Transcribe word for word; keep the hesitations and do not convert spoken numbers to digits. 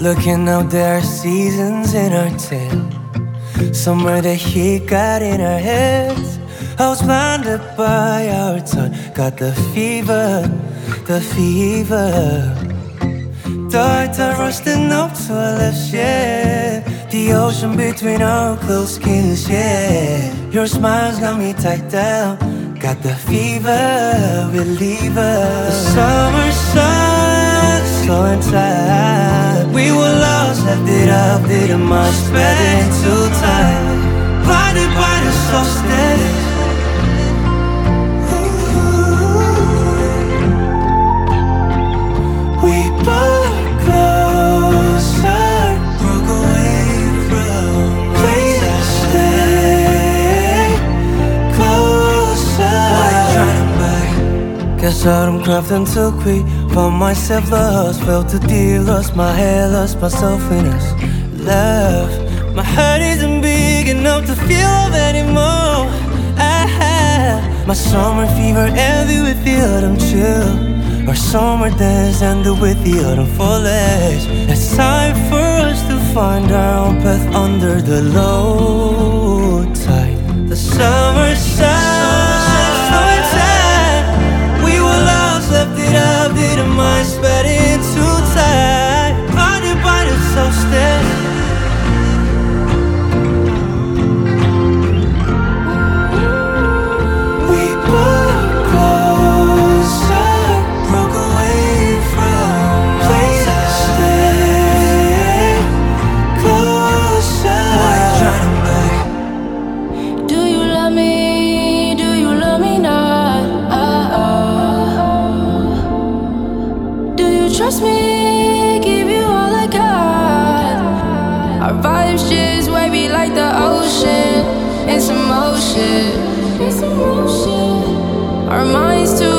Looking out, there are seasons in our tent. Somewhere the heat got in our heads. I was blinded by our time. Got the fever, the fever. Died I rusting up to our lips, yeah. The ocean between our close skins, yeah. Your smile's got me tight down. Got the fever, reliever. The summer sun, so inside. We were lost, left it up, didn't mind spreading too tight. Blinded by the solstice. We both closer, broke away from places. Stay closer. Why you trying to back? Guess autumn crafting took quick. Found myself lost, felt the deal, lost my hair, lost my selfishness. Love, my heart isn't big enough to feel love anymore. I have my summer fever, envy with the autumn chill. Our summer dance ended with the autumn foliage. It's time for us to find our own path under the low tide. The summer sun, so inside. We were lost, left it up, didn't mind spreading too tight. Blinded by the solstice. Trust me, give you all I got. Our vibes just wavy like the ocean. It's emotion. It's emotion. Our minds too